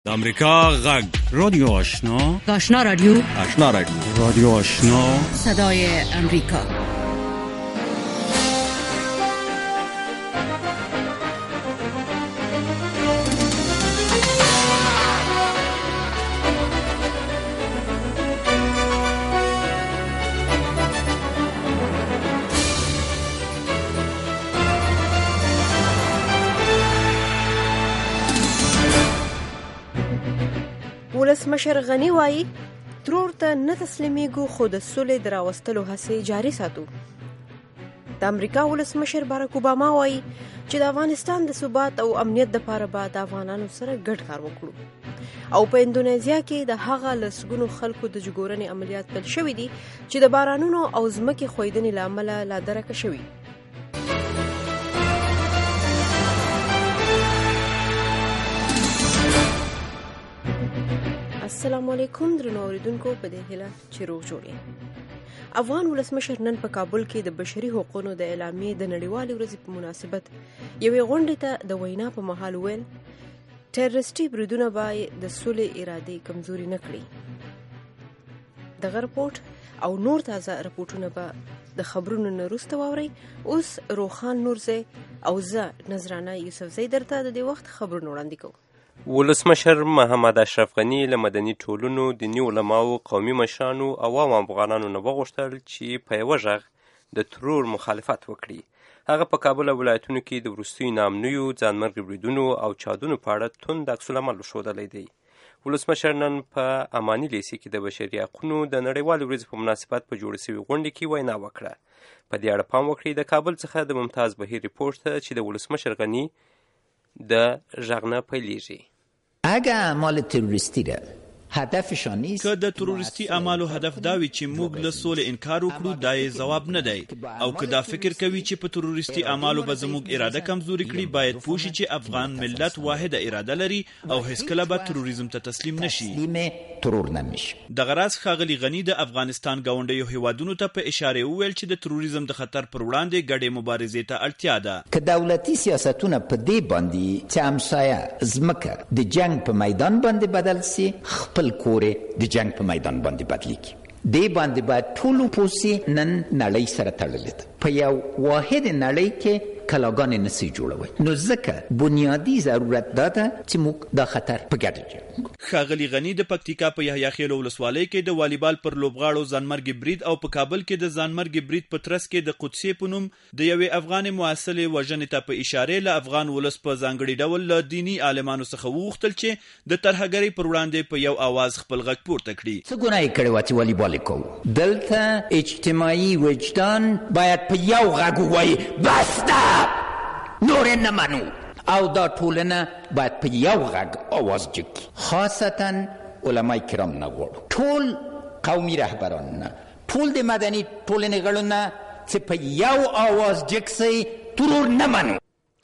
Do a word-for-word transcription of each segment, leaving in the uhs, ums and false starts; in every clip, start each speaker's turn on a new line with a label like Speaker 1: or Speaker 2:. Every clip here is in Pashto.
Speaker 1: د امریکا غږ رادیو آشنا
Speaker 2: آشنا رادیو
Speaker 1: آشنا رادیو رادیو آشنا
Speaker 2: صدای امریکا.
Speaker 3: ولسمشر غني وایي ترور ته نه تسلیمیږو خو د سولې د راوستلو هڅې جاري ساتو. د امریکا ولسمشر باراک اوباما وایي چې د افغانستان د ثبات او امنیت لپاره به د افغانانو سره ګډ کار وکړو. او په اندونیزیا کې د هغه لسګونو خلکو د ژغورنې عملیات پیل شوي دي چې د بارانونو او ځمکې ښویدنې له امله لا درکه شوي. السلام علیکم درنو اوریدونکو، په دې هیله چې روغ جوړ یې. افغان ولسمشر نن په کابل کې د بشري حقوقو د اعلامیې د نړیوالې ورځې په مناسبت یوې غونډې ته د وینا په مهال ویل ټیررسټي بریدونه به د سولې ارادې کمزوري نه کړي. دغه رپورټ او نور تازه رپورټونه به د خبرونو نه وروسته واورئ. اوس روخان نورزی او زه نذرانه یوسفزۍ درته د دې وخت خبرونه وړاندې کوو.
Speaker 4: ولسمشر محمد اشرف غني له مدني ټولنو، دیني علماو، قومي مشرانو او عوامو افغانانو نه وغوښتل چې په یوه غږ د ترور مخالفت وکړي. هغه په کابل او ولایتونو کې د وروستیو ناامنیو، ځانمرګي بریدونو او چاودنو په اړه توند عکس العمل ښودلی دی. ولسمشر نن په اماني لیسې کې د بشري حقونو د نړیوالې ورځې په مناسبت په جوړه شوې غونډې کې وینا وکړه. په دې اړه پام وکړئ. د کابل څخه د ممتاز بهیر ریپورټ ته چې د ولسمشر غني د غږ نه پیلېږي.
Speaker 5: اگه اعمال تروریستی ده هدفشان نیست،
Speaker 6: که د تروریستی اعمالو هدف دا وي چې موږ له سولې انکار وکړو، دا یې ځواب نه دی. او که دا فکر کوي چې په تروریستی اعمالو به زموږ اراده کمزوري کړي، باید پوه شي چې افغان ملت واحده اراده لري او هیڅکله به تروریزم ته تسلیم نشي.
Speaker 5: ترور نمیشه.
Speaker 6: دغه راز ښاغلي غني د افغانستان ګاونډیو هیوادونو ته په اشاره وویل چې د تروریزم د خطر پر وړاندې ګډې مبارزې ته اړتیا ده.
Speaker 5: که دولتي سیاستونه په دې باندې چې همسایه ځمکه د جنگ په میدان باندې بدل سي، خپل کور د جنگ په میدان باندې بدلیږي. دې باندې باید ټولو پوسي نن نړۍ سره تړلې ده. په یو واحد نړۍ کې کلاګانې نسي جوړوي. نو ځکه بنیادی ضرورت دا ده چې موږ دا خطر په ګډه جوړ.
Speaker 6: ښاغلي غني د پکتیکا په یحیی خیل ولسوالۍ کې د والیبال پر لوبغاړو ځانمرګي برید او په کابل کې د ځانمرګي برید په ترڅ کې د قدسي په نوم د یوې افغان محصلې وژنې ته په اشاره له افغان ولس په ځانګړي ډول له دیني عالمانو څخه وغوښتل چې د ترهګرۍ پر وړاندې په یو آواز خپل غږ پورته کړي.
Speaker 5: څه ګناه یې کړې وه چې والیبال یې کوو؟ دلته اجتماعي وجدان باید په یو غږ ووایي بس ده، نور نه منو. او دا ټولنه باید په یو غږ آواز جګ کړي. خاصتا علماء کرام نه غواړو، ټول قومي رهبران نه، ټول د مدني ټولنې غړو نه چې په یو آواز جګ سي ترور نه منو.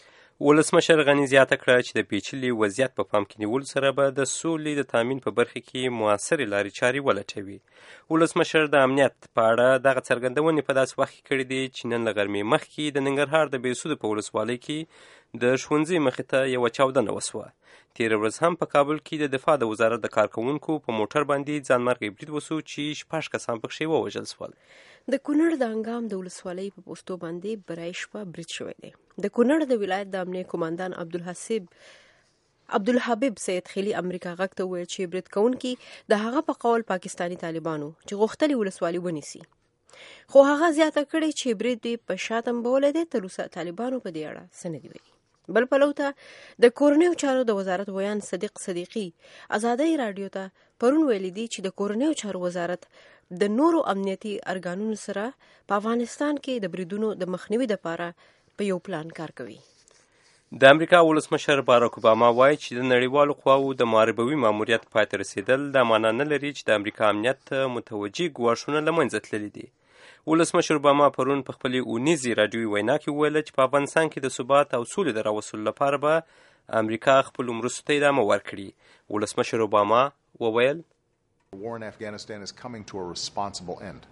Speaker 4: ولسمشر غني زیاته کړه چې د پیچلي وضعیت په پام کې نیولو سره به د سولې د تامین په برخه کې موثرې لارې چارې ولټوي. ولسمشر د امنیت په اړه دغه څرګندونې په داسې وخت کې کړې دي چې نن له غرمې مخکې د ننګرهار د بېسوده په ولسوالۍ کې د ښوونځي مخې ته یوه چاودنه وسوه. تېره ورځ هم په کابل کې د دفاع د وزارت د کارکوونکو په موټر باندې ځانمرګي برید وسو چې شپږ کسان پکښې ووژل سول.
Speaker 3: د کونړ د انګام د ولسوالۍ په پوستو باندې برای شپه برید شوی دی. د کونړ د ولایت د امنیه قوماندان عبدالحسیب عبدالحبیب سید خیلی امریکا غږ ته وویل چې برید کوونکي د هغه په قول پاکستاني طالبانو چې غوښتلي ولسوالي ونیسي. خو هغه زیاته کړې چې برید دوی په شا تنبولی دی. تر اوسه طالبانو په دې اړه څه نه دي ویلي. بل پلو ته د کورنیو چارو د وزارت ویان صدیق صدیقي ازادۍ راډیو ته پرون ویلي دي چې د کورنیو چارو وزارت د نورو امنیتي ارګانونو سره په افغانستان کې د بریدونو د مخنیوي لپاره په یو پلان کار کوي.
Speaker 4: د امریکا ولسمشر باراک اوباما وایي چې د نړیوالو قواو د محاربوي ماموریت پای ته رسېدل دا معنا نه لري چې د امریکا امنیت ته متوجه ګواښونه له منځه تللي دي. ولسمشر اوباما پرون په خپلې اونیزې راډیوي وینا کې وویل چې په افغانستان کې د ثبات او سولې د راوستلو لپاره به امریکا خپلو مرستو ته ادامه ورکړي. ولسمشر اوباما وویل
Speaker 7: The war in Afghanistan is coming to a responsible end.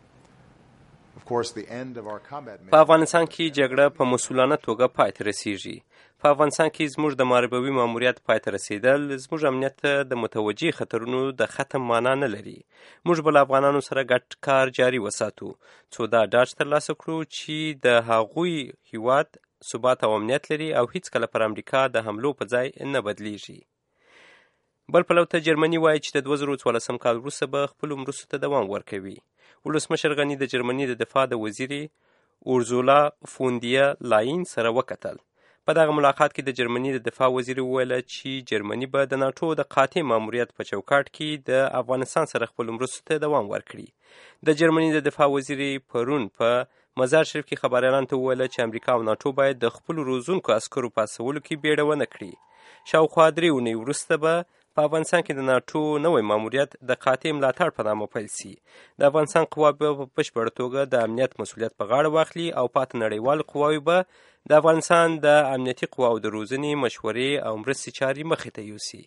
Speaker 7: Of course, the end of our combat mission.
Speaker 4: په افغانستان کې جګړه په مسؤلانه توګه پای ته رسیږي. په افغانستان کې زموږ د معربوي ماموریت پای ته رسیدل زموږ امنیت ته د متوجه خطرونو د ختم معنا نه لري. موږ به له افغانانو سره ګډ کار جاري وساتو څو دا ډاډ ترلاسه کړو چې د هغوی هیواد ثبات او امنیت لري او هیڅکله پر امریکا د حملو په ځای نه بدلیږي. بل پلو ته جرمني وایي چې د دوه زره څوارلسم کال وروسته به خپلو مرستو ته دوام ورکوي. ولسمشر غني د جرمني د دفاع د وزیرې اورزولا فون دیر لاین سره وکتل. په دغه ملاقات کې د جرمني د دفاع وزیر وویل چې جرمني به د ناټو د قاطع ماموریت په چوکاټ کې د افغانستان سره خپل مرستو ته دوام ورکړي. د جرمني د دفاع وزیر پرون په مزار شریف کې خبریالانو ته وویل چې امریکا او ناټو باید د خپلو روزونکو عسکرو په هڅولو کې بیړه ونه کړي. شاوخوا درې اونۍ وروسته به په افغانستان کې د ناټو نوی ماموریت د قاطع ملاتړ په نامه پیل شي. د افغانستان قواوې به په بشپړه توګه د امنیت مسؤلیت په غاړه واخلي او پاتې نړیوالې قواوې به د افغانستان د امنیتي قواو د روزنې مشورې او مرستې چارې مخې ته یوسي.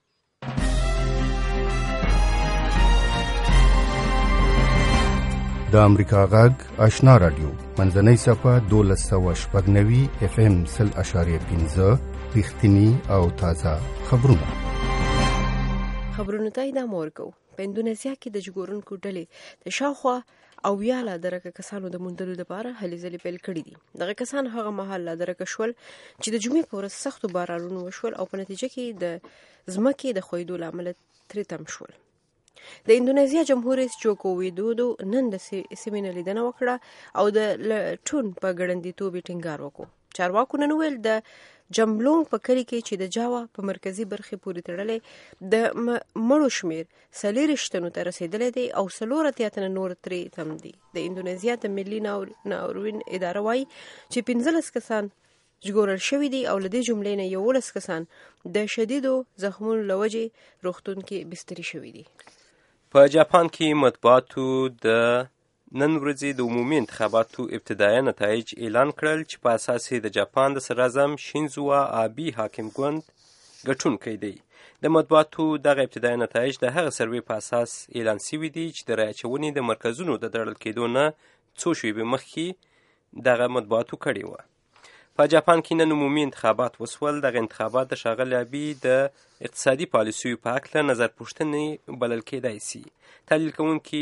Speaker 8: د امریکا غږ آشنا رادیو منځنۍ صفحه دولس سوه شپږ نوي اف ام سل اشاریه پنځه رښتیني او تازه خبرونه.
Speaker 3: خبرونو ته ادامه ورکوو. په اندونیزیا کې د ژغورونکو ډلې د شاوخوا اویا لا درکه کسانو د موندلو لپاره هلې ځلې پیل کړي دي. دغه کسان هغه مهال لا درکه شول چې د جمعې په ورځ سختو بارانونو وشول او په نتیجه کې د ځمکې د ښویېدو له امله ترې تم شول. د اندونیزیا جمهور رئیس جوکو ویدودو نن د سیمې نه لیدنه وکړه او د لټون په ګړندیتوب یې ټینګار وکړو. چارواکو نن وویل د جملونګ په کلي کې چې د جاوا په مرکزي برخې پورې تړلې د مړو شمیر څلېرویشت تنو ته رسېدلی دی او څلور اتیا تنه نور ترې تم دي. د اندونیزیا د ملي ناورین اداره وایي چې پنځلس کسان ژغورل شوي دي او له دې جملې نه یولس کسان د شدیدو زخمونو له وجې روغتون کې بستري شوي دي.
Speaker 4: په جاپان کې مطبوعاتو د نن ورځې د عمومي انتخاباتو ابتدایي نتایج اعلان کړل چې په اساس د جاپان د صدراعظم شینزو آبي حاکم ګوند ګټونکی دی. د مطبوعاتو دغه ابتدایي نتایج د هغه سروې په اساس اعلان شوي دي چې د رایې اچونې د مرکزونو د تړل کېدو نه څو شېبې مخکې دغه مطبوعاتو کړې وه. په جاپان کې نن عمومي انتخابات وسول. دغه انتخابات د ښاغلي آبي د اقتصادي پالیسیو په هکله نظر پوښتنې بلل کېدای شي. تحلیل کوونکي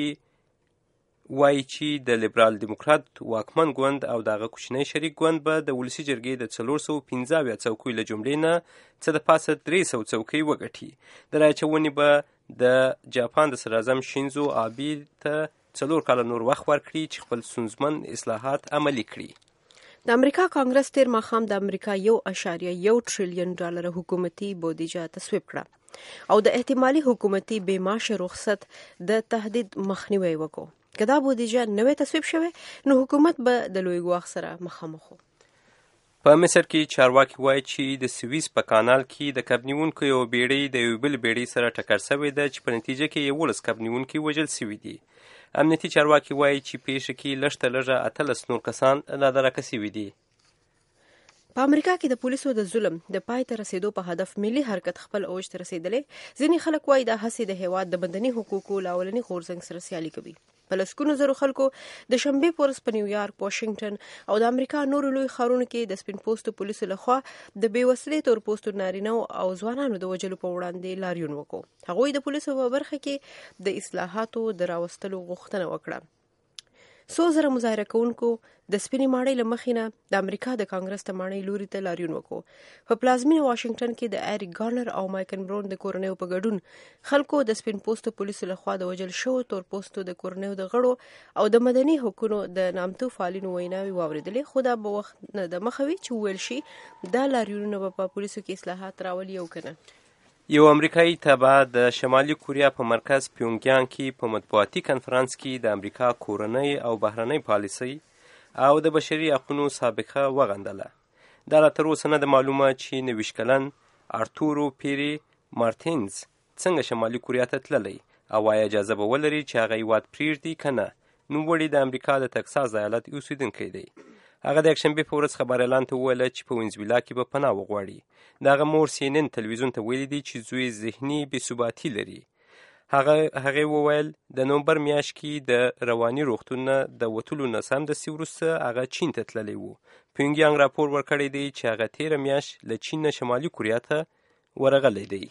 Speaker 4: وایي چې د لیبرال دیموکرات واکمن ګوند او دغه کوچنی شریک ګوند به د ولسي جرګې د څلور سوه پنځه اویا څوکیو له جملې نه څه د پاسه درې سوه څوکۍ وګټي. د رایې اچونې به د جاپان د صدراعظم شینزو آبي ته څلور کاله نور وخت ورکړي چې خپل ستونزمن اصلاحات عملي کړي.
Speaker 3: د امریکا کانګرس تیر ماښام د امریکا یو اشاریه یو ټریلیون ډالر حکومتي بودیجه تصویب کړه او د احتمالي حکومتي بېمعاشه رخصت د تهدید مخنیوی وکړو. که دا بودیجه نوې تصویب شوې نو حکومت به د لوی ګواښ سره مخامخ و.
Speaker 4: په مصر کې چارواکي وایي چې د سویس په کانال کې د کب نیونکو یوه بیړۍ د یوې بلې بیړۍ سره ټکر شوې ده چې په نتیجه کې یولس کب نیونکي وژل شوي دي. امنیتي چارواکي وایي چې پیښه کې لږ تر لږه اتلس نور کسان لا درکه شوي دي.
Speaker 3: په امریکا کې د پولیسو د ظلم د پای ته رسیدو په هدف ملي حرکت خپل اوج ته رسیدلی. ځینې خلک وایي دا هڅې د هیواد د مدني حقوقو له اولني غورځنګ سره سیالي کوي. په لسګونو زرو خلکو د شنبې په ورځ په نیویارک، واشنګټن او د امریکا نورو لوی ښارونو کې د سپین پوستو پولیسو لخوا د بې وسلې تور پوستو نارینهو او ځوانانو د وژلو په وړاندې لاریون وکړو. هغوی د پولیسو په برخه کې د اصلاحاتو د راوستلو غوښتنه وکړه. څو زره مظاهره کوونکو د سپینې ماڼۍ له مخې نه د امریکا د کانګرس د ماڼۍ لوري ته لاریون وکړو. په پلازمینه واشنګټن کې د ایریک ګارنر او مایکل برون د کورنیو په ګډون خلکو د سپین پوستو پولیسو لخوا د وژل شوو تور پوستو د کورنیو د غړو او د مدني حقوقو د نامتو فعالینو ویناوې واورېدلې. خو دا به وخت نه د مخه وي چې وویل شي دا لاریونونه به په پولیسو کې اصلاحات راولي او که نه.
Speaker 4: یو امریکایي تبع د شمالي کوریا په مرکز پیونګیانګ کې په مطبوعاتي کنفرانس کې د امریکا کورنۍ او بهرنۍ پالیسۍ او د بشري حقونو سابقه وغندله. دا لا تر اوسه نه ده معلومه چې نویشت کلن ارتورو پیری مارتینز څنګه شمالي کوریا ته تللی او آیا اجازه به ولري چې هغه هیواد پرېږدي که نه. نوموړی د امریکا د تکساس ایالت اوسېدونکی دی. هغه د یکشنبې په ورځ خبریالانو ته وویل چې په وینزویلا کې به پناه وغواړي. د هغه مور سی ان ان تلویزیون ته ویلي دي چې زوی ذهني بې ثباتي لري. هغه هغې وویل د نومبر میاشت کې د رواني روغتون نه د وتلو نه سمدستي وروسته هغه چین ته تللی و. پیونګیانګ راپور ورکړی دی چې هغه تېره میاشت له چین نه شمالي کوریا ته ورغلی دی.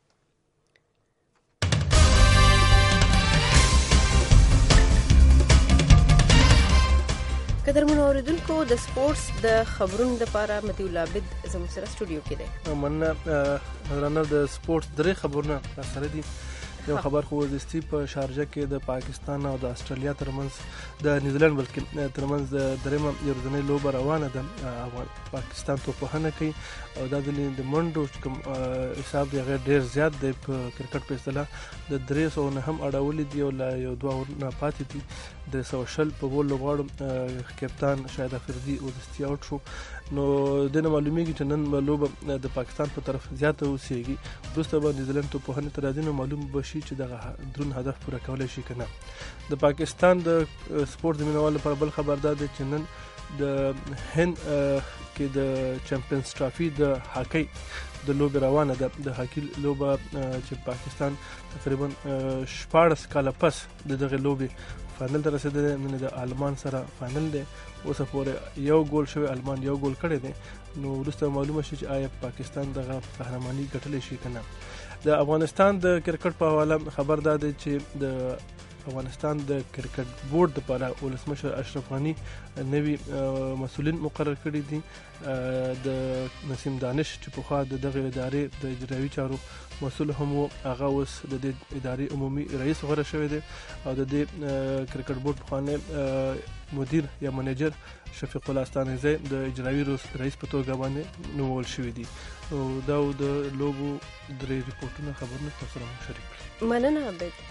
Speaker 3: قدرمنو اوریدونکو د سپورتس د خبرونو لپاره متي الله عبد زموږ سره سټوډیو کې دی.
Speaker 9: مننه رانر د سپورتس درې خبرونه سره دي. یو خبر خو وزستی په شارجه کې د پاکستان او د استرالیا ترمنځ د نیوزیلند بلکې ترمنځ د درېمه یو ورځنۍ لوبه روانه ده. پاکستان توپخانه کوي او دا د منډو کوم حساب دی هغه ډېر زیات دی په کرکټ په اصطلاح د درې سوه نه هم اړولي دي او لا یو دوه نه پاتې دي. د سوه شل په ګول لوبغاړو کپتان شاهد افریدي وزستی اوټ شو. نو دنه معلومیږي چې نن لوبه د پاکستان په طرف زیاته اوسېږي. وروسته به نیوزیلند توپخانې ته راځي نو معلوم به شي چې دغه درون هدف پوره کولی شي که نه. د پاکستان د سپورت د مینوالو لپاره بل خبر دا دی چې نن د هند کې د چمپیونز ټرافي د هاکۍ د لوبې روانه ده. د هاکۍ لوبه چې پاکستان تقریبا شپاړس کاله پس د دغه لوبې فاینل ته رسېدلی دی. نن د آلمان سره فاینل دی. اوسه پورې یو ګول شوی، آلمان یو ګول کړی دی. نو وروسته معلومه شي چې آیا پاکستان دغه قهرماني ګټلی شي که نه. د افغانستان د کرکټ په حواله خبر دا دی چې د افغانستان د کرکټ بورډ لپاره ولسمشر اشرف غني نوي مسؤلین مقرر کړي دي. د نسیم دانش چې پخوا د دغه ادارې د اجرایي چارو مسؤل هم و، هغه اوس د دې ادارې عمومي رئیس غوره شوی دی او د دې کرکټ بورډ پخوانی مدیر یا منیجر شفیق الله استانزی د اجرایي رئیس په توګه باندې نومول شوی دی. او دا د لوبو درې ریپورټونه خبرونه تاسو سره شریک کړل.
Speaker 3: مننه عبد.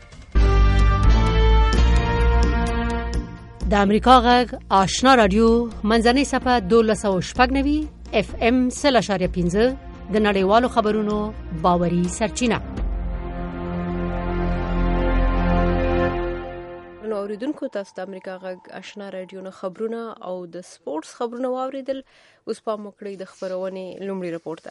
Speaker 2: د امریکا غږ آشنا رادیو منځنۍ صفحه دولس سوه شپږ نوي اف ام سل اشاریه پنځه د نړیوالو خبرونو باوري سرچینه.
Speaker 3: نو اوریدونکو تاسو د امریکا غږ آشنا رادیو نه خبرونه او د سپورتس خبرونه واوریدل. اوس پام وکړئ د خبرونې لومړي رپورټ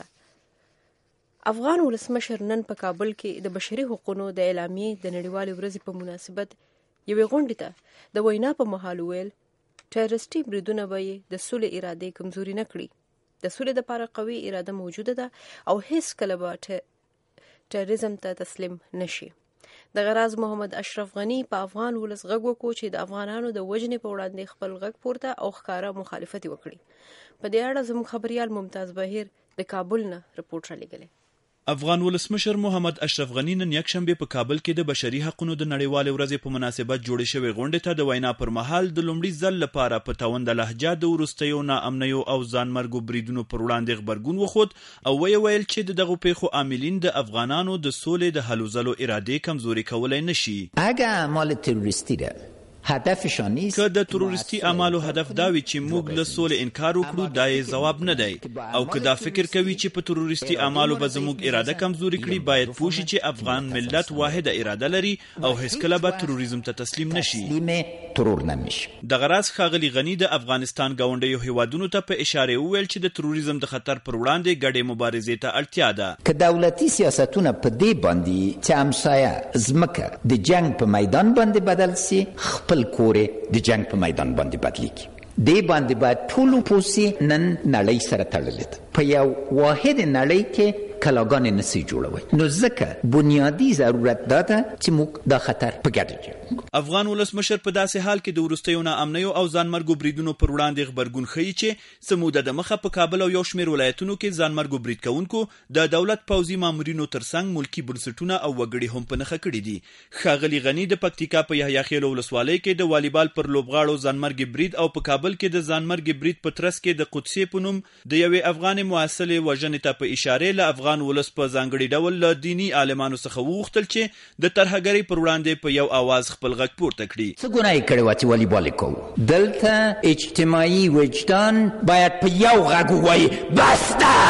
Speaker 3: ته. افغان ولسمشر نن په کابل کې د بشري حقوقو د اعلامیې د نړیوالې ورځې په مناسبت یوې غونډې ته د وینا په مهال ویل ټیرریسټي بریدونه به یې د سولې ارادې کمزوري نه کړي. د سولې دپاره قوي اراده موجوده ده او هیڅ کله به ټیرریزم ته تسلیم نشي. دغه راز محمد اشرف غني په افغان ولس غږ وکړو چې د افغانانو د وژنې په وړاندې خپل غږ پورته او ښکاره مخالفت وکړي. په دې اړه زموږ خبريال ممتاز بهیر د کابل نه رپورټ رالیږلی.
Speaker 6: افغان ولسمشر محمد اشرف غني نن یکشنبه په کابل کې د بشري حقوقو د نړیوالې ورځې په مناسبت جوړې شوې غونډې ته د وینا پر مهال د لومړي ځل لپاره په تاونده لهجه د وروستیو ناامنیو او ځانمرګو بریدونو پر وړاندې غبرګون وښود او ویې ویل چې د دغو پیښو عاملین د افغانانو د سولې د هلو ځلو ارادې کمزوري کولی نشي.
Speaker 5: اگه اعمال تروریستی ده هدفشان نیست
Speaker 6: که د تروریستي اعمالو هدف دا وي چې موږ له سولې انکار وکړو، دا یې ځواب نه دی. او که دا فکر کوي چې په تروریستي اعمالو به زموږ اراده کمزوري کړي، باید پوه شي چې افغان ملت واحده اراده لري او هیڅکله به تروریزم ته تسلیم نشي.
Speaker 5: ترور نمیشه.
Speaker 6: دغه راز ښاغلي غني د افغانستان ګاونډیو هیوادونو ته په اشاره وویل چې د تروریزم د خطر پر وړاندې ګډې مبارزې ته اړتیا ده.
Speaker 5: که دولتي سیاستونه په دې باندې چې همسایه ځمکه د جنگ په میدان باندې بدل سي، خپل کورې د جنگ په میدان باندې بدلیږي. دې باندې باید ټولو پوسي نن نړۍ سره تړلې ده. په یو واحد نړۍ کې کلاګانې نسی جوړوي. نو ځکه بنیادی ضرورت دا ده چې موږ دا خطر په ګډه جوړ.
Speaker 6: افغان ولسمشر په داسې حال کې د وروستیو ناامنیو او ځانمرګو بریدونو پر وړاندې غبرګون ښیي چې څه موده د مخه په کابل او یو شمېر ولایتونو کې ځانمرګو برید کوونکو د دولت پوځي مامورینو ترڅنګ ملکي بنسټونه او وګړي هم په نښه کړي دي. ښاغلي غني د پکتیکا په یحیی خیل ولسوالۍ کې د والیبال پر لوبغاړو ځانمرګي برید او په کابل کې د ځانمرګي برید په ترڅ کې د قدسي په نوم د یوې افغانې محصلې وژنې ته په اشاره له افغان ولس په ځانګړي ډول له دیني عالمانو څخه وغوښتل چې د ترهګرۍ پر وړاندې په یو آواز خپل غږ پورته کړي.
Speaker 5: څه ګناه یې کړې وه چې والیبال یې کوو؟ دلته اجتماعي وجدان باید په یو غږ ووایي بس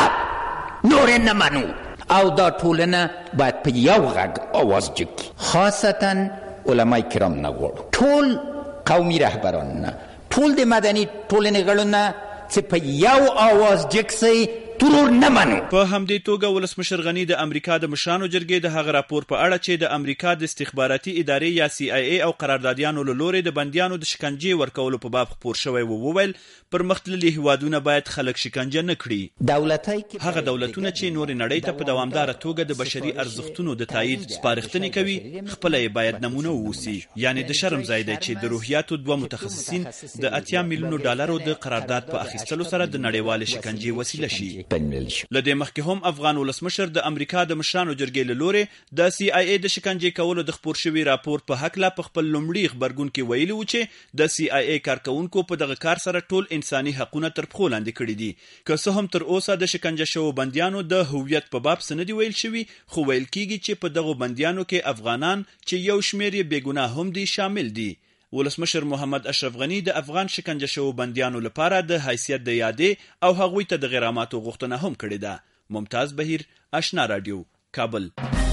Speaker 5: ده، نور یې نه منو، او دا ټولنه باید په یو غږ آواز جګ کړي. خاصتا علمای کرام نه غواړو، ټول قومي رهبران نه، ټول د مدني ټولنې غړو نه چې په یو آواز جګ سي ترور نه منو.
Speaker 6: په همدې توګه ولسمشر غني د امریکا د مشرانو جرګې د هغه راپور په اړه چې د امریکا د استخباراتي ادارې یا سی آی ای او قراردادیانو له لوري د بندیانو د شکنجې ورکولو په باب خپور شوی و وویل پرمختللي هیوادونه باید خلک شکنجه نه کړي.
Speaker 5: دولتای
Speaker 6: هغه دولتونه چې نور نړۍ ته په دوامداره توګه د بشري ارزښتونو د تایید سپارښتنې کوي خپل یې باید نمونه ووسی. یعنی د شرم ځای دی چې د روحیاتو دوه متخصصین د اتیا میلیونو ډالرو د قرارداد په اخیستلو سره د نړیوال شکنجې وسیله شي. لدې مخکې هم افغان ولسمشر د امریکا د مشرانو جرګې له لوري د سی آی ای د شکنجې کولو د خپور شوي راپور په هکله په خپل لومړي خبرګون کې ویلي و چې د سی آی ای کارکونکو په دغه کار سره ټول انساني حقونه تر پښو لاندې کړي دي. که څه هم تر اوسه د شکنجه شوو بندیانو د هویت په باب څه نه دي ویل شوي، خو ویل کیږي چې په دغو بندیانو کې افغانان چې یو شمېر یې بېګناه هم دي شامل دي. ولسمشر محمد اشرف غني د افغان شکنجه شوو بندیانو لپاره د حیثیت د یادې او هغوی ته د غراماتو غوښتنه هم کړې ده. ممتاز بهیر، آشنا رادیو، کابل.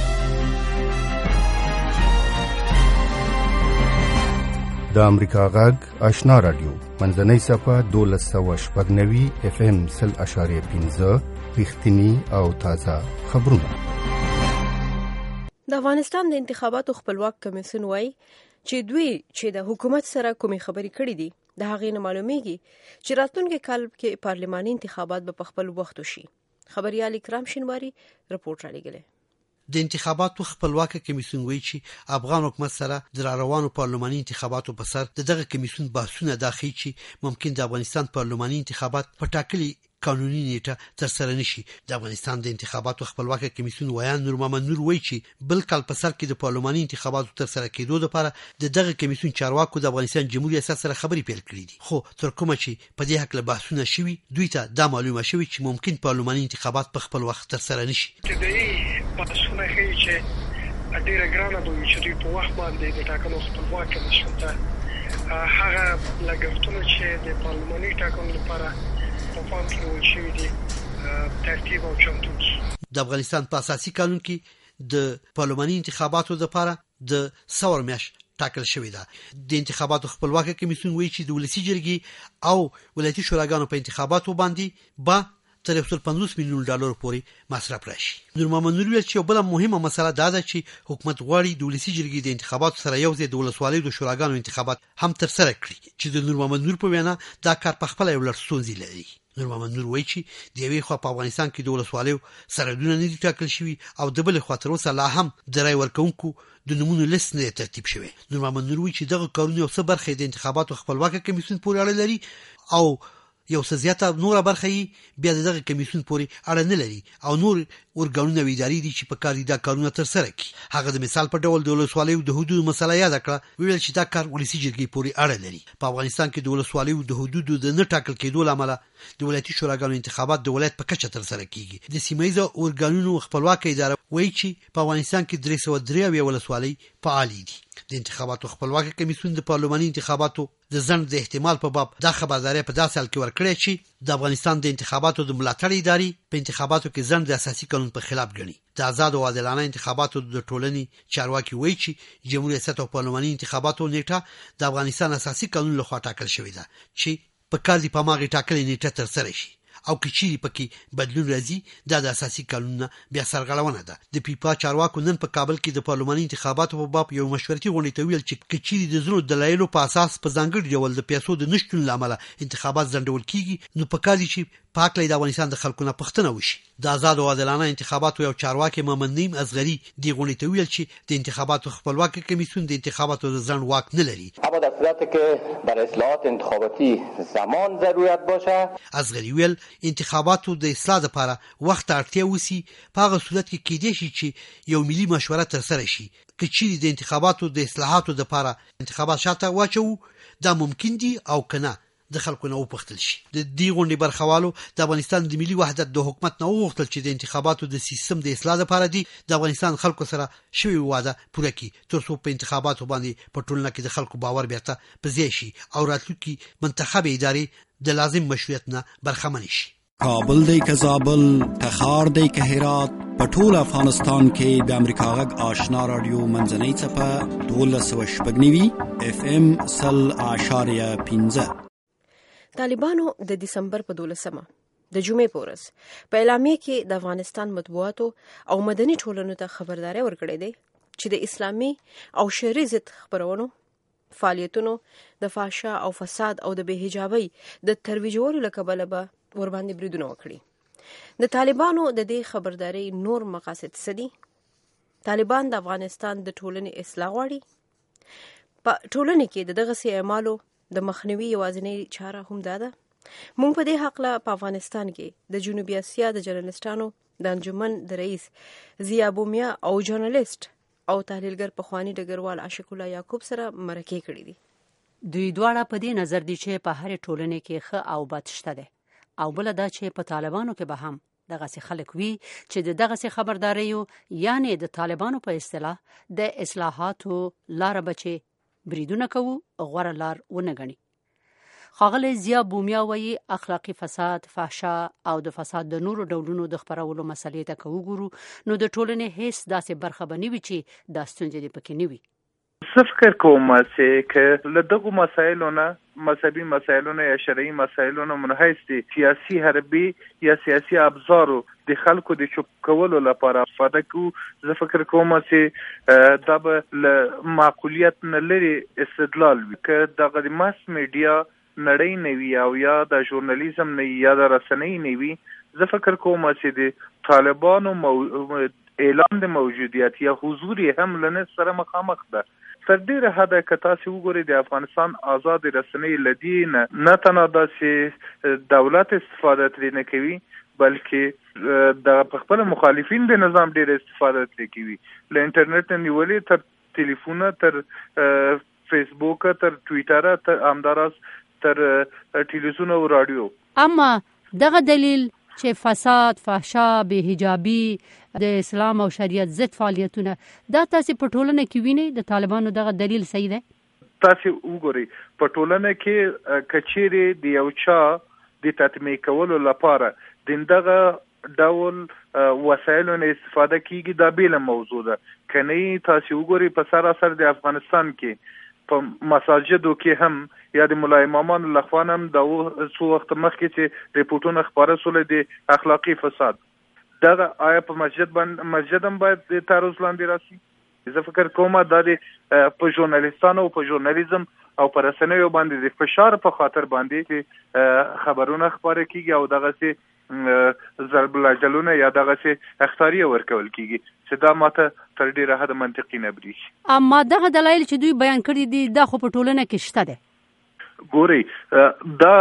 Speaker 8: د امریکا غږ آشنا رادیو منځنۍ صفحه دولس سوه شپږ نوي اف ام سل اشاریه پنځه رښتیني او تازه خبرونه.
Speaker 3: د افغانستان د انتخاباتو خپلواک کمیسیون وایي چې دوی چې د حکومت سره کومې خبرې کړې دي د هغې نه معلومیږي چې راتلونکي کال کې پارلماني انتخابات به په خپل وخت وشي. خبريال اکرام شینواری رپورټ رالیږلی.
Speaker 10: د انتخاباتو خپلواک کمیسیون وایي چې افغان حکومت سره د روانو پارلماني انتخاباتو په سر د دغه کمیسیون بحثونه دا ښیي چې ممکن د افغانستان پارلماني انتخابات په ټاکلي قانوني نیټه تر سره نشي. د افغانستان د انتخاباتو خپلواک کمیسیون ویان نور محمد نور وایي چې بل کال په سر کې د پارلماني انتخاباتو تر سره کېدو لپاره د دغه کمیسیون چارواکو د افغانستان جمهوریت ریاست سره خبرې پیل کړې دي، خو تر کومه چې په دې هکله بحثونه شوي دوی ته دا معلومه شوي چې ممکن پارلماني انتخابات په خپل وخت تر سره نشي.
Speaker 11: بحثونه ښیي چې ډېره ګرانه به وي چې دوی په وخت باندې د ټاکنو خپلواک کمیسیون ته هغه لګښتونه چې د پارلماني ټاکنو لپاره په پام کې نیول شوي دي ترتیب او چمتو کړي.
Speaker 10: د افغانستان په اساسي قانون کې د پارلماني انتخاباتو لپاره د څلور میاشت ټاکل شوې ده. د انتخاباتو خپلواک کمیسیون وایي چې د ولسي جرګې او ولایتي شوراګانو په انتخاباتو باندې به تر یو سل پنځوس میلیون ډالر پورې مصرف راشي. نور محمد نور ویل چې یو بله مهمه مسله دا ده چې حکومت غواړي د ولسي جرګې د انتخاباتو سره یو ځای د ولسوالیو د شوراګانو انتخابات هم تر سره کړي چې د نور محمد نور په وینا دا کار په خپله یو لړ ستونزې لري. نور محمد نور وایي چې د یوې خوا په افغانستان کې د ولسوالیو سرحدونه نه دي ټاکل شوي او د بلې خوا تر اوسه لا هم د رای ورکوونکو د نومونو لیست نه ترتیب شوی. نور محمد نور وایي چې دغه کارونه یو څه برخه د انتخاباتو خپلواک کمیسیون پورې اړه لري او یو څه زیاته نوره برخه یې بیا دغه کمیسیون پورې اړه نه لري او نور ورګانونه او ادارې دي چې په کار دي دا کارونه تر سره کړي. هغه د مثال په ډول د ولسوالیو د حدودو مسله یاده کړه، ویل چې دا کار ولسي جرګې پورې اړه لري. په افغانستان کې د ولسوالیو د حدودو د نه ټاکل کېدو له امله د ولایتي شوراګانو انتخابات د ولایت په کچه تر سره کیږي. د سیمه ییزو ورګانونو خپلواک اداره وایي چې په افغانستان کې درې سوه درې اویا ولسوالۍ فعالې دي. د انتخاباتو خپلواک کمیسیون د پارلماني انتخاباتو د ځنډ د احتمال په باب دا خبرداری په داسې حال کې ورکړې چې د افغانستان د انتخاباتو د ملاتړ ادارې په انتخاباتو کې ځنډ د اساسي قانون په خلاف ګڼي. د آزاد او عادلانه انتخاباتو د ټولنې چارواکي وایي چې جمهوریت ریاست او پارلماني انتخاباتو نیټه د افغانستان اساسي قانون لخوا ټاکل شوې ده چې په کال د پاماغي ټاکلې نیټه تر سره شي او که چیرې پکې بدلون راځي دا د اساسي قانون بیا سرغړونه ده. د پیپا چارواکو نن په کابل کې د پارلماني انتخاباتو په باب یو مشورتي غونډه ته ویل چې که چیرې د ځینو دلایلو په اساس په ځانګړي ډول د پیسو د نشتون له امله انتخابات ځنډول کیږي نو په کار دي چې په هکله د افغانستان د خلکو نه پوښتنه وشي. د آزاد او عادلانه انتخاباتو یو چارواکي محمد نعیم اصغري دې غونډې ته ویل چې د انتخاباتو خپلواک کمیسیون د انتخاباتو د ځنډ واک نه لري.
Speaker 12: اما در صورتی که برای اصلاحات انتخاباتی زمان ضرورت باشه.
Speaker 10: اصغري ویل انتخاباتو د اصلاح لپاره وخت اړتیا وسی په هغه صورت کې کېدای شي چې یو ملي مشوره تر سره شي. که چیرې د انتخاباتو د اصلاحاتو لپاره انتخابات شاته واچو دا ممکن دي او کنه د خلکو نه وپوښتل شي. د دې غونډې برخوالو د افغانستان د ملي وحدت د حکومت نه وغوښتل چې د انتخاباتو د سیستم د اصلاح لپاره دي د افغانستان خلکو سره شوی وعده پوره کړي تر څو په انتخاباتو باندې په ټولنه کې د خلکو باور بیرته په ځای شي او راتلونکي منتخبه ادارې د لازم مشروعیت نه برخمن شي.
Speaker 1: کابل دی که زابل، تخار دی که هرات، په ټول افغانستان کې د امریکا غږ آشنا رادیو منځنۍ څپه دولس سوه شپږ نوي اف ام سل اعشاریه پنځه.
Speaker 3: طالبانو د دسمبر په دولسمه د جمعې په ورځ په اعلامیه کې د افغانستان مطبوعاتو او مدني ټولنو ته خبرداری ورکړی دی چې د اسلامي او شرعي ضد خپرونو فعالیتونو د فحشا او فساد او د بې حجابۍ د ترویجولو له کبله به ورباندې بریدونه وکړي. د طالبانو د دې خبرداري نور مقاصد څه دي؟ طالبان د افغانستان د ټولنې اصلاح غواړي. په ټولنه کې د دغسې اعمالو د مخنیوي یوازینۍ چاره هم دا ده. موږ په دې حقله په افغانستان کې د جنوبي اسیا د جرنالستانو د انجمن د رئیس ضیا بومیا او ژورنالیست او تحلیلګر پخوانی ډګروال عاشق الله یعقوب سره مرکې کړې دي.
Speaker 2: دوی دواړه په دې نظر دي چې په هر ټولنه کې ښه او بد شته ده، او بل دا چې په طالبانو کې به هم دغه خلک وي چې د دغه خبرداریو یعنی د طالبانو په اصطلاح د اصلاحاتو لار بچي بریدونه کوو غوړه لار ونه غني. ښاغلی ضیا بومیا وایي اخلاقی فساد، فحشا او د فساد د نورو ډولونو د خپرولو مسلې ته که وګورو نو د ټولنې هیڅ داسې برخه به نه وي چې دا ستونزې دې پکې نه وي.
Speaker 13: زه فکر کوم چې که له دغو مسایلو نه مذهبي مسایلو نه یا شرعي مسایلو نه منحیث دي سیاسي حربي یا سیاسي ابزارو د خلکو د چوپ کولو لپاره استفاده کوو، زه فکر کوم چې دا به له معقولیت نه لري استدلال وي. که دغه د ماس میډیا نړۍ نه وي او یا د ژورنالیزم نه یا د رسنۍ نه وي، زه فکر کوم چې د طالبانو مو... اعلان د موجودیت یا حضور هم له سره مخامخ ده. تر ډیره حده که تاسو وګورئ د افغانستان آزاد رسنۍ له دې نه نه تنها داسې دولت استفاده ترې نه کوي بلکې د خپل مخالفین د نظام ډیر استفاده ترې کوي، له انټرنیټ نیولې تر ټلیفونه تر فیسبوک تر ټویټر تر همداراز تر ټلویزیون او رادیو.
Speaker 2: اما دغه دلیل چې فساد، فحشا، بې حجابي، د اسلام او شریعت ضد فعالیتونه دا تاسو په ټولنه کې وینئ، د طالبانو دغه دلیل صحیح دی؟
Speaker 13: تاسو وګورئ په ټولنه کې کچېرې د یو چا د تطمیع کولو لپاره د دغه ډول وسایلو نه استفاده کیږي دا بیله موضوع ده. کني تاسو وګورئ په سراسر د افغانستان کې په مساجدو کې هم یا د مولا امامان لخوا هم د څو وخت مخکې چې ریپورتونه خبره سول د اخلاقی فساد دغه آیا په مسجد باندې مسجد هم باید د تعرض لاندې راسي. زه فکر کوم دا د په ژورنالیستانو او په ژورنالیزم او په رسنیو باندې د فشار په خاطر باندې چې خبرونه خبره کیږي او دغه سي ضرب الجلونه یا دغه سي اختیاري ورکول کیږي چې دا ماته تر ډیره حد منطقي نه بریږي.
Speaker 2: اما دغه دلایل چې دوی بیان کړی دي دا خو په ټولنه کې شته ده.
Speaker 13: ګوري دا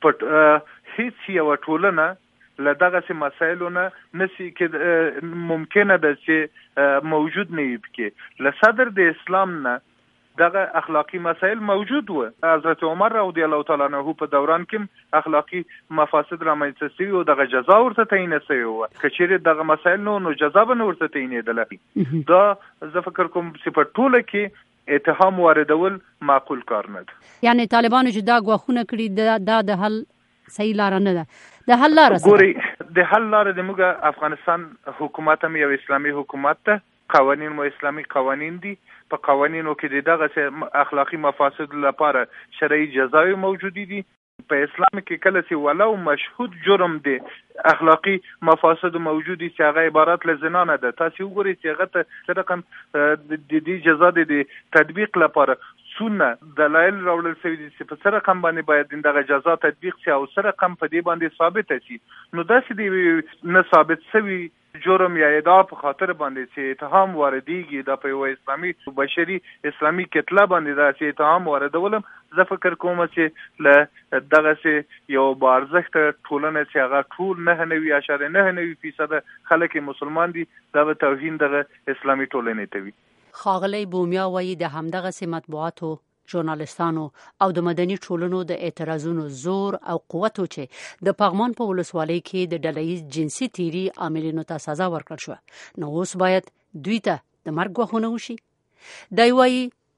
Speaker 13: په هیڅ یو ټولنه له دغه سي مسایلو نه نسی کې ممکنه ده چې موجود نه وي. کې له صدر د اسلام نه دغه اخلاقی مسائل موجود و. حضرت عمر رضی الله تعالی عنہ په دوران کې اخلاقی مفاسد رامنځته شوي او دغه جزا ورته تعیین شوی و. کچېرې دغه مسائل نو نو جزا به ورته تعیینېدله. دا زه فکر کوم چې په ټوله کې اتهام واردول معقول کار نه ده.
Speaker 2: یعنی طالبانو چې دا غواخونه کړي دا د حل صحیح لار نه ده. د حل لار
Speaker 13: ګوري د حل لار د موږ افغانستان حکومت هم یو اسلامي حکومت ده، قوانین مو اسلامي قوانین دي. په قوانینو کې دغه اخلاقی مفاسد لپاره شرعي جزاوي موجودي دي. په اسلام کې کله چې ولو مشهود جرم دی اخلاقی مفاسد موجودي چې هغه عبارت له زنا نه ده. تاسو وګورئ چې هغه ته رقم د دې جزا د تطبیق لپاره څونه دلایل راوړل شوي دي چې په سره رقم باندې باید دغه جزا تطبیق شي او سره رقم په دې باندې ثابت شي. نو داسې دی نه ثابت شوي جرم یا ادعا په خاطر باندې چې اتهام واردېږي دا په یو اسلامي بشري اسلامي کتله باندې دا چې اتهام واردولم، زه فکر کوم چې له دغه یو بارزښت ټولنه چې هغه ټول نه نوي اشاره نه نوي فیصد خلک مسلمان دي دا به توهین دغه اسلامي ټولنې ته وي.
Speaker 2: ښاغلی بومیا وایي د همدغه سي مطبوعاتو، ژورنالستانو او د مدني ټولنو د اعتراضونو زور او قوتو چې د پغمان په ولسوالۍ کې د ډلهییز جنسي تیري عاملینو ته سزا ورکړل شوه، نو اوس باید دوی ته د مرګ غوښونه وشي. دی وایي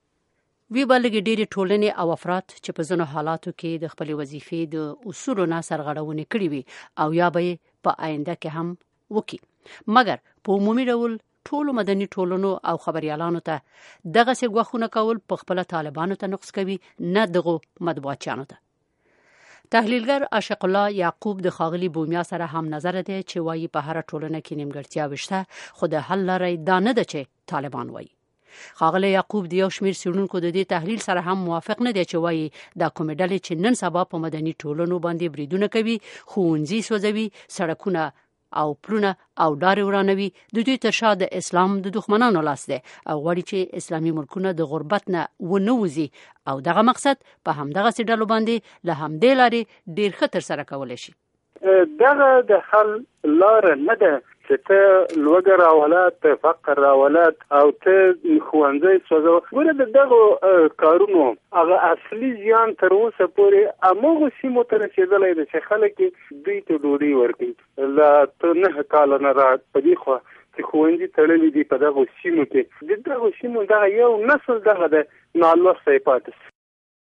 Speaker 2: وی به لږې ډېرې ټولنې او افراد چې په ځینو حالاتو کې د خپلې وظیفې د اصولو نه سرغړونې کړې وي او یا به یې په آینده کې هم وکړي، مګر په عمومي ډول ټولو مدني ټولنو او خبريالانو ته دغه څه غوښونه کول په خپل طالبانو ته نقص کوي، نه دغه مطبوعاتیانو ته. تحلیلګر عاشق الله یعقوب د ښاغلي بومیا سره هم نظر دی چې وایي په هر ټولنه کې نیمګړتیاوې شته، خو د حل لاره دا نه ده چې طالبان وایي. ښاغلی یعقوب د یو شمېر څېړونکو د دې تحلیل سره هم موافق نه دی چې وایي دا کومې ډلې چې نن سبا په مدني ټولنو باندې بریدونه کوي، ښوونځي سوځوي، سړکونه او پلونه او ډارې ورانوي، د دوی تر شا د اسلام د دښمنانو لاس دی او غواړي چې اسلامي ملکونه د غربت نه ونه وځي او دغه مقصد په همدغسې ډلو باندې له همدې لارې ډېر ښه ترسره کولی شي.
Speaker 14: دغه د حل لاره نه ده چې ته لوږه راولات، ته فقر راولات او ته ښوونځی سوځوه. ګوره د دغو کارونو هغه اصلي زیان تر اوسه پورې هماغو سیمو ته رسېدلی دی چې خلک دوی ته ډوډۍ ورکوي. له ته نهه کاله نه را په دې خوا چې ښوونځي تړلي دي په دغو سیمو کې، د دغو سیمو دغه یو نسل دغه د نالوستی پاتې شي.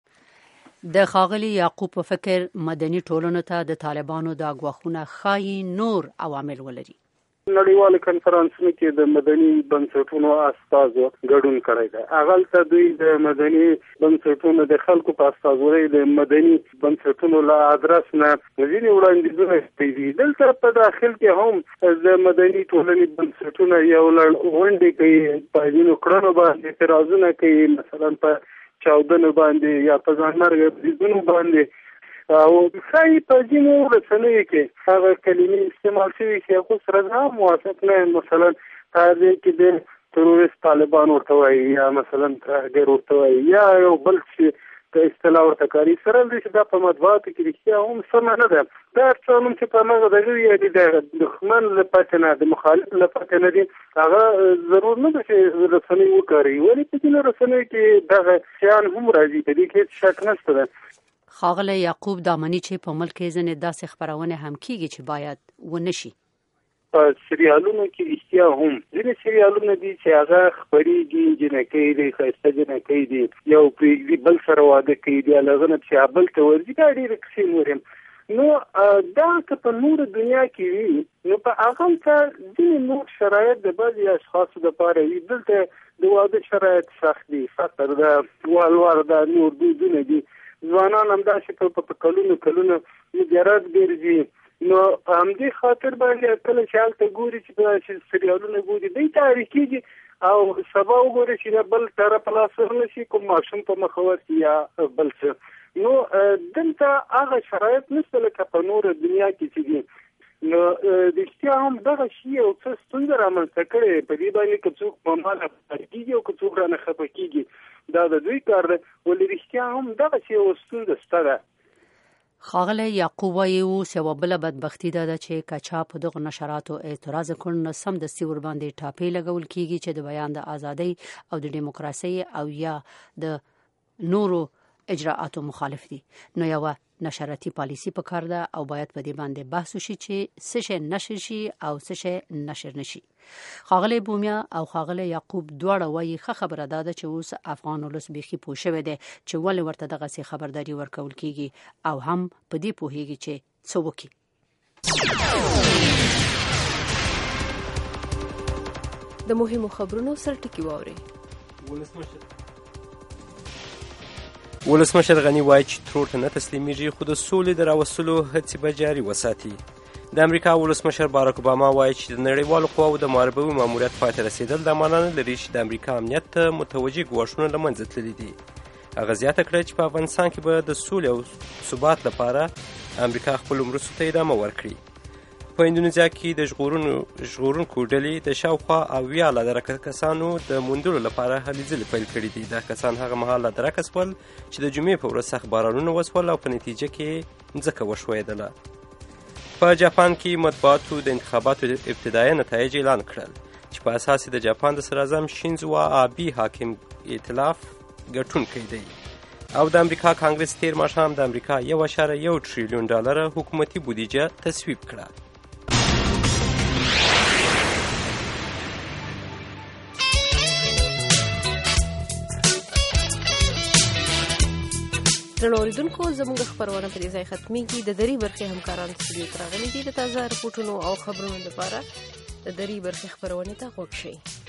Speaker 2: د ښاغلي یعقوب په فکر مدني ټولنو ته د طالبانو دا ګواښونه ښایي نور عوامل ولري.
Speaker 14: نړیوالو کنفرانسونو کې د مدني بنسټونو استازو ګډون کړی دی. هغلته دوی د مدني بنسټونو د خلکو په استازورۍ د مدني بنسټونو له ادرس نه ځینې وړاندیزونه کوي دي. دلته په داخل کې هم د مدني ټولنې بنسټونه یو لړ غونډې کوي، په ځینو کړنو باندې اعتراضونه کوي، مثلا په چاودنو باندې یا په ځانمرګه بریدونو باندې، او ښایي په ځینو رسنیو کې هغه کلمې استعمال شوي چې هغو سره زه هم موافق نه یم. مثلا په دې کې د تروریست طالبان ورته وایي یا مثلا ترهګر ورته وایي یا یو بل چې د اصطلاح ورته کاري سره دی چې دا په مطبوعاتو کې رښتیا هم سمه نه ده. دا هر څه نوم چې په هماغه دغه وي د دښمن له پاتې نه د مخالف له پاتې نه دي، هغه ضرور نه ده چې رسنۍ وکاروي. ولې په ځینو رسنیو کې دغه شیان هم راځي، په دې کې هېڅ شک نشته ده.
Speaker 2: ښاغلی یعقوب دا مني چې په ملک کې ځینې داسې خپرونې هم کېږي چې باید ونه شي.
Speaker 14: په سریالونو کې رښتیا هم ځینې سریالونه دي چې هغه خپرېږي، جنکۍ دي، ښایسته جنکۍ دي، یو پرېږدي بل سره واده کوي، بیا له هغه نه چې بل ته ورځي. دا ډېرې کیسې نور یم. نو دا که په نورو دنیا کې وي نو په هغلته ځینې نور شرایط د بعضې اشخاصو دپاره وي. دلته د واده شرایط سخت دي، فقر ده، والوار ده، نور دودونه دي. ځوانان همداسې په کلونو کلونو مجرد ګرځي. نو همدې خاطر باندې کله چې هلته ګوري چې سریالونه ګوري دوی تحریک کېږي او سبا وګوري چې بل طرف لاس ورنشي، کوم ماشوم په مخه ورسي یا بل څه. نو دلته هغه شرایط نشته لکه په نورو دنیا کې چې دي. نو رښتیا هم دغه شي یو څه ستونزه رامنځته کړې. په دې باندې که څوک په ما رافقر کېږي او که څوک رانه خفه کېږي، دا د دوی کار دی. ولې رښتیا هم دغه شي یو ستونزه شته ده.
Speaker 2: ښاغلی یعقوب وایي اوس یوه بله بدبختي دا ده چې که چا په دغو نشراتو اعتراض وکړ نو سمدستي ورباندې ټاپې لګول کېږي چې د بیان د ازادۍ او د ډیموکراسۍ او یا د نورو اجراءاتو مخالف دي. نو یوه نشراتي پالیسي پکار ده او باید په دې باندې بحث وشي چې څه شی نشر شي او څه شی نشر نشي. ښاغلی بومیا او ښاغلی یعقوب دواړه وایي ښه خبره دا ده چې اوس افغان ولس بیخي پوه شوی دی چې ولې ورته دغسې خبرداري ورکول کېږي او هم په دې پوهېږي چې څه وکړي.
Speaker 3: د مهمو خبرونو سرټکي واورئ.
Speaker 4: ولسمشر غني وایي چې ترور ته نه تسلیمیږي، خو د سولې د راوستلو هڅې به جاري وساتي. د امریکا ولسمشر باراک اوباما وایي چې د نړیوالو قواو د محاربوي ماموریت پای ته رسېدل دا معنا نه لري چې د امریکا امنیت ته متوجه ګواښونه له منځه تللي دي. هغه زیاته کړه چې په افغانستان کې به د سولې او ثبات لپاره امریکا خپلو مرستو ته ادامه ورکړي. په اندونیزیا کې د ژغورونکو ډلې د شاوخوا اویا له درکه کسانو د موندلو لپاره هلې ځلې پیل کړي دي. دا کسان هغه مهال له درکه سول چې د جمعې په ورځ سخت بارانونه وسول او په نتیجه کې مځکه وښویېدله. په جاپان کې مطبوعاتو د انتخاباتو ابتدایي نتایج اعلان کړل چې په اساس د جاپان د صدراعظم شینزو آبي حاکم ائتلاف ګټونکی دی او د امریکا کانګرس تیر ماښام د امریکا یو اعشاریه یو تریلیون ډالره حکومتي بودیجه تصویب کړه.
Speaker 3: درنو اوریدونکو زموږ خپرونه په دې ځای ختمېږي. د درې برخې همکاران سټوډیو ته راغلي دي د تازه رپورټونو او خبرونو لپاره. د درې برخې خپرونې ته غوږ شئ.